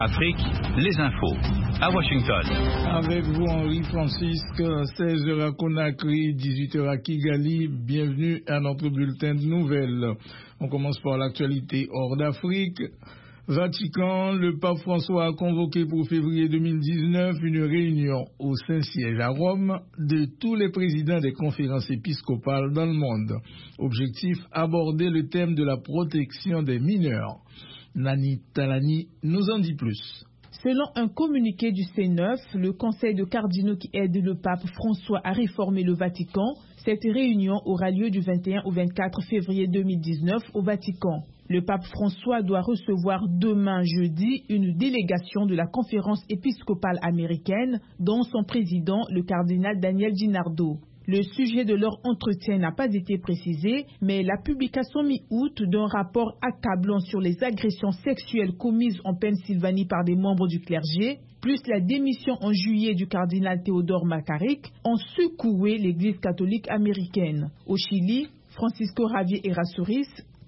Afrique, les infos, à Washington. Avec vous, Henri Francisque, 16h à Conakry, 18h à Kigali. Bienvenue à notre bulletin de nouvelles. On commence par l'actualité hors d'Afrique. Vatican, le pape François a convoqué pour février 2019 une réunion au Saint-Siège à Rome de tous les présidents des conférences épiscopales dans le monde. Objectif, aborder le thème de la protection des mineurs. Nani Talani nous en dit plus. Selon un communiqué du C9, le conseil de cardinaux qui aide le pape François à réformer le Vatican, cette réunion aura lieu du 21 au 24 février 2019 au Vatican. Le pape François doit recevoir demain jeudi une délégation de la conférence épiscopale américaine, dont son président, le cardinal Daniel DiNardo. Le sujet de leur entretien n'a pas été précisé, mais la publication mi-août d'un rapport accablant sur les agressions sexuelles commises en Pennsylvanie par des membres du clergé, plus la démission en juillet du cardinal Théodore McCarrick, ont secoué l'Église catholique américaine. Au Chili, Francisco Javier Errázuriz,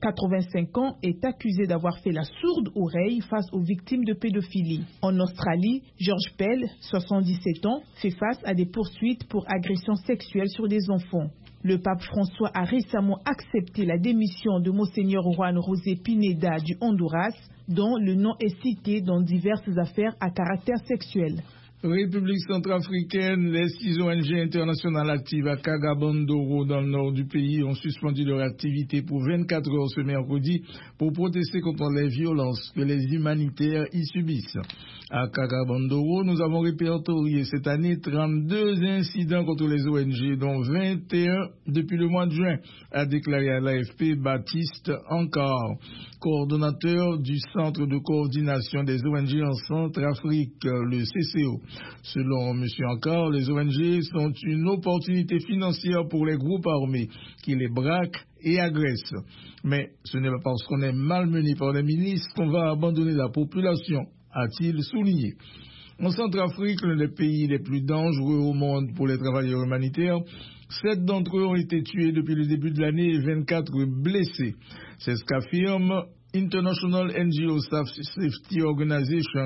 85 ans, est accusé d'avoir fait la sourde oreille face aux victimes de pédophilie. En Australie, George Pell, 77 ans, fait face à des poursuites pour agression sexuelle sur des enfants. Le pape François a récemment accepté la démission de Monseigneur Juan José Pineda du Honduras, dont le nom est cité dans diverses affaires à caractère sexuel. République centrafricaine, les 6 ONG internationales actives à Kagabandoro dans le nord du pays ont suspendu leur activité pour 24 heures ce mercredi pour protester contre les violences que les humanitaires y subissent. À Kagabandoro, nous avons répertorié cette année 32 incidents contre les ONG, dont 21 depuis le mois de juin, a déclaré à l'AFP Baptiste Ankar, coordonnateur du Centre de coordination des ONG en Centrafrique, le CCO. Selon M. Ankar, les ONG sont une opportunité financière pour les groupes armés qui les braquent et agressent. Mais ce n'est pas parce qu'on est malmené par les milices qu'on va abandonner la population, a-t-il souligné. En Centrafrique, l'un des pays les plus dangereux au monde pour les travailleurs humanitaires, 7 d'entre eux ont été tués depuis le début de l'année et 24 blessés. C'est ce qu'affirme International NGO Safety Organization,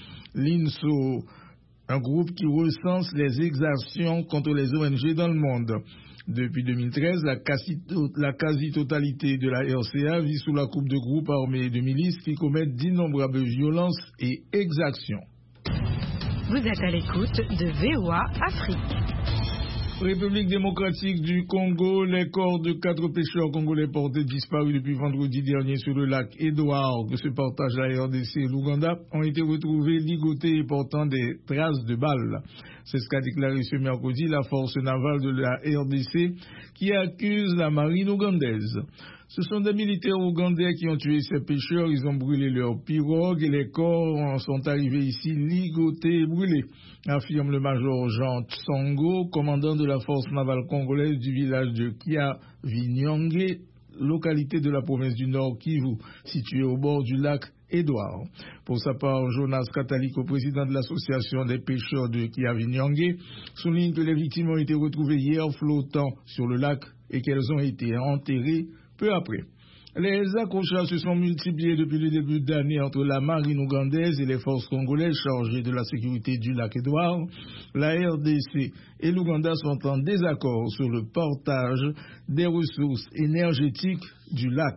l'INSO, un groupe qui recense les exactions contre les ONG dans le monde. Depuis 2013, la quasi-totalité de la RCA vit sous la coupe de groupes armés et de milices qui commettent d'innombrables violences et exactions. Vous êtes à l'écoute de VOA Afrique. République démocratique du Congo, les corps de 4 pêcheurs congolais portés disparus depuis vendredi dernier sur le lac Édouard, que se partagent la RDC et l'Ouganda, ont été retrouvés ligotés et portant des traces de balles. C'est ce qu'a déclaré ce mercredi la force navale de la RDC qui accuse la marine ougandaise. Ce sont des militaires ougandais qui ont tué ces pêcheurs, ils ont brûlé leurs pirogues et les corps sont arrivés ici ligotés et brûlés, affirme le major Jean Tsongo, commandant de la force navale congolaise du village de Kiavinyonge, localité de la province du Nord Kivu, située au bord du lac Édouard. Pour sa part, Jonas Kataliko, président de l'association des pêcheurs de Kiavinyonge, souligne que les victimes ont été retrouvées hier flottant sur le lac et qu'elles ont été enterrées peu après. Les accrochages se sont multipliés depuis le début d'année entre la marine ougandaise et les forces congolaises chargées de la sécurité du lac Édouard. La RDC et l'Ouganda sont en désaccord sur le partage des ressources énergétiques du lac.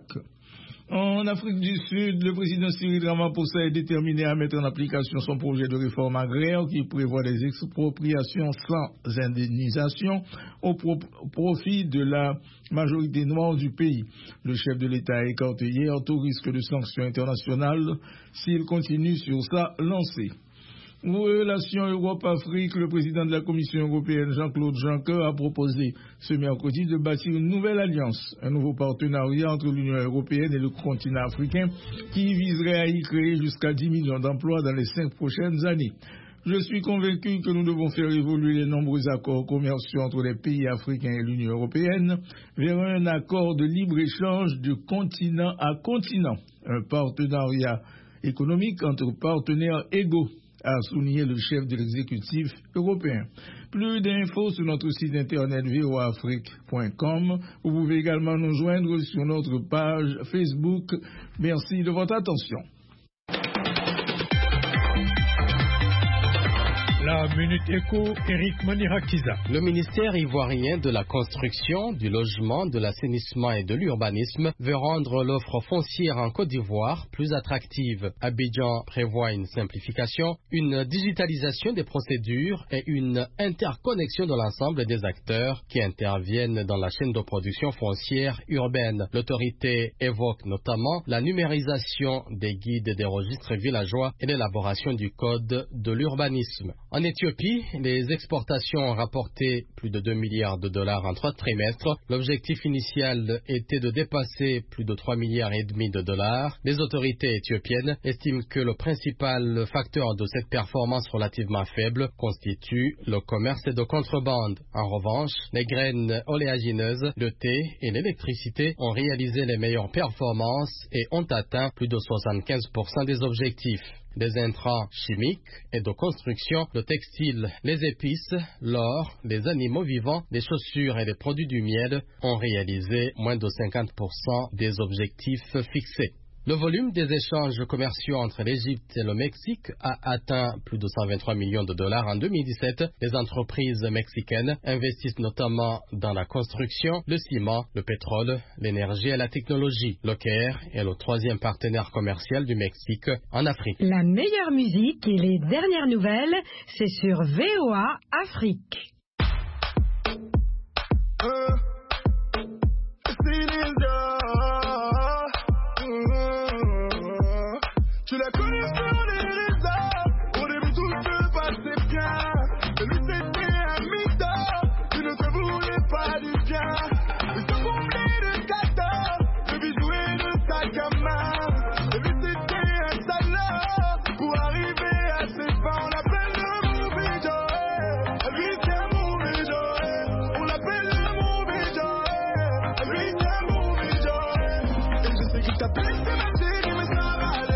En Afrique du Sud, le président Cyril Ramaphosa est déterminé à mettre en application son projet de réforme agraire qui prévoit des expropriations sans indemnisation au profit de la majorité noire du pays. Le chef de l'État a écarté hier tout risque de sanctions internationales s'il continue sur sa lancée. Relations Europe-Afrique, le président de la Commission européenne Jean-Claude Juncker a proposé ce mercredi de bâtir une nouvelle alliance, un nouveau partenariat entre l'Union européenne et le continent africain qui viserait à y créer jusqu'à 10 millions d'emplois dans les 5 prochaines années. Je suis convaincu que nous devons faire évoluer les nombreux accords commerciaux entre les pays africains et l'Union européenne vers un accord de libre-échange de continent à continent, un partenariat économique entre partenaires égaux, a souligné le chef de l'exécutif européen. Plus d'infos sur notre site internet voaafrique.com. Vous pouvez également nous joindre sur notre page Facebook. Merci de votre attention. La Minute Éco, Eric Manirakiza. Le ministère ivoirien de la Construction, du Logement, de l'Assainissement et de l'Urbanisme veut rendre l'offre foncière en Côte d'Ivoire plus attractive. Abidjan prévoit une simplification, une digitalisation des procédures et une interconnexion de l'ensemble des acteurs qui interviennent dans la chaîne de production foncière urbaine. L'autorité évoque notamment la numérisation des guides et des registres villageois et l'élaboration du code de l'urbanisme. En Éthiopie, les exportations ont rapporté plus de 2 milliards de dollars en 3 trimestres. L'objectif initial était de dépasser plus de 3 milliards et demi de dollars. Les autorités éthiopiennes estiment que le principal facteur de cette performance relativement faible constitue le commerce de contrebande. En revanche, les graines oléagineuses, le thé et l'électricité ont réalisé les meilleures performances et ont atteint plus de 75% des objectifs. Des intrants chimiques et de construction, le textile, les épices, l'or, les animaux vivants, les chaussures et les produits du miel ont réalisé moins de 50% des objectifs fixés. Le volume des échanges commerciaux entre l'Égypte et le Mexique a atteint plus de 123 millions de dollars en 2017. Les entreprises mexicaines investissent notamment dans la construction, le ciment, le pétrole, l'énergie et la technologie. Le Caire est le 3e partenaire commercial du Mexique en Afrique. La meilleure musique et les dernières nouvelles, c'est sur VOA Afrique. Tu la connais sur les réseaux, au début tout se passait bien. Mais lui c'était un mytho, qui ne te voulait pas du bien. Il te comblait de cadeaux, de bijoux et de sacs à main. Et lui c'était un salaud, pour arriver à ses fins, on l'appelle le mauvais Joël. Lui c'est un mauvais Joël, on l'appelle le mauvais Joël. Lui c'est un mauvais Joël. Et je sais qu'il t'a blessé ma chérie, mais ça va aller.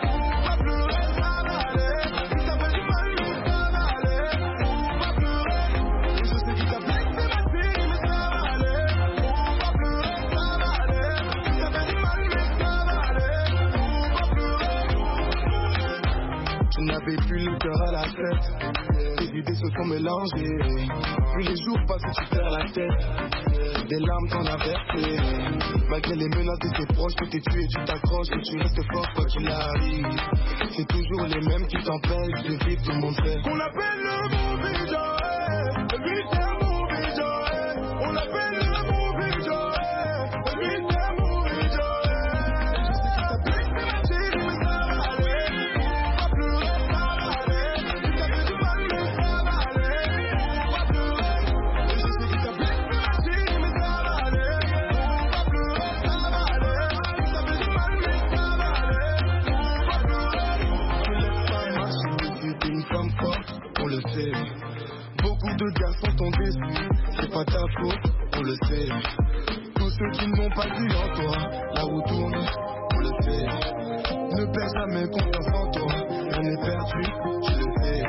Je n'avais plus le cœur à la tête, tes idées se sont mélangées. Plus les jours passent, tu perds la tête. Des larmes t'en as versé. Malgré les menaces de tes proches, que t'es tué, tu t'accroches, que tu restes fort quoi qu'il arrive. C'est toujours les mêmes qui t'empêchent de vivre, tout le monde fait. On l'appelle le mauvais Joël, lui c'est un mauvais Joël. On l'appelle le mauvais Joël, lui c'est un mauvais Joël. Je sais que t'as blessé ma chérie, mais ça va aller. On va pleurer, ça va aller. Tu t'as fait du mal, mais ça va aller. On va pleurer. Je sais que t'as blessé ma chérie, mais ça va aller. On va pleurer, ça va aller. Tu t'as fait du mal, mais ça va aller. On va pleurer. Tu laisses pas marcher, tu es une femme forte, on le sait. Beaucoup de garçons t'ont déçu, c'est pas ta faute, on le sait. Tous ceux qui n'ont pas vu en toi, la roue tourne, on le sait. Ne perds jamais confiance en toi, rien n'est perdu, je le sais.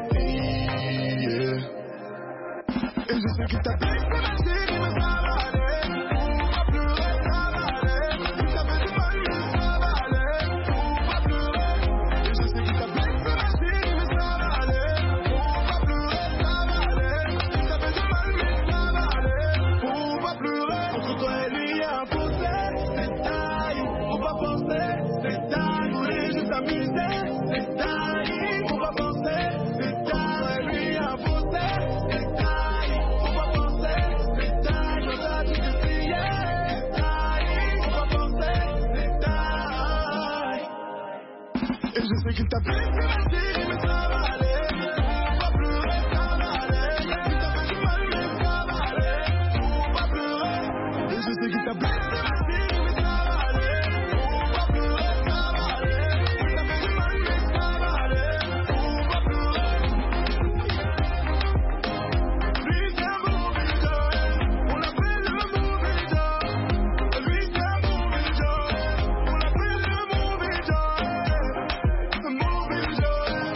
Et je sais que t'as blessé ma chérie, mais ça va aller. On va pleurer, ça va aller. Tu t'as fait du mal, mais ça va aller. On va pleurer. Et je sais que t'as blessé ma chérie, mais ça va aller. On va pleurer, ça va aller. Tu t'as fait du mal, mais ça va aller. On va pleurer. Entre toi et lui, y a un fossé. C'est taille, on va penser. C'est taille, on est juste amusés. C'est taille, on va penser. C'est taille, lui, y a un fossé. C'est taille, on va penser. C'est taille, on a tout essayé. C'est taille, on va penser. C'est taille. Et je sais qu'il t'a blessé ma chérie, mais ça va aller. On va pleurer, ça va aller. Tu t'as fait du mal, mais ça va aller. On va pleurer. Et je sais qu'il t'a blessé ma chérie, mais ça va aller. On va pleurer, ça va aller. Tu t'as fait du mal, mais ça va aller. On va pleurer. Lui c'est un mauvais Joël, on l'appelle le mauvais Joël. Lui c'est un mauvais Joël, on l'appelle le mauvais Joël. Le mauvais Joël.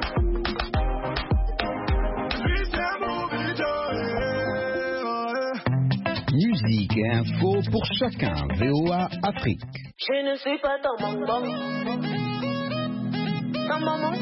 Lui c'est un mauvais Joël. Musique et info pour chacun. VOA Afrique. Je ne suis pas ton bonbon. Ton maman.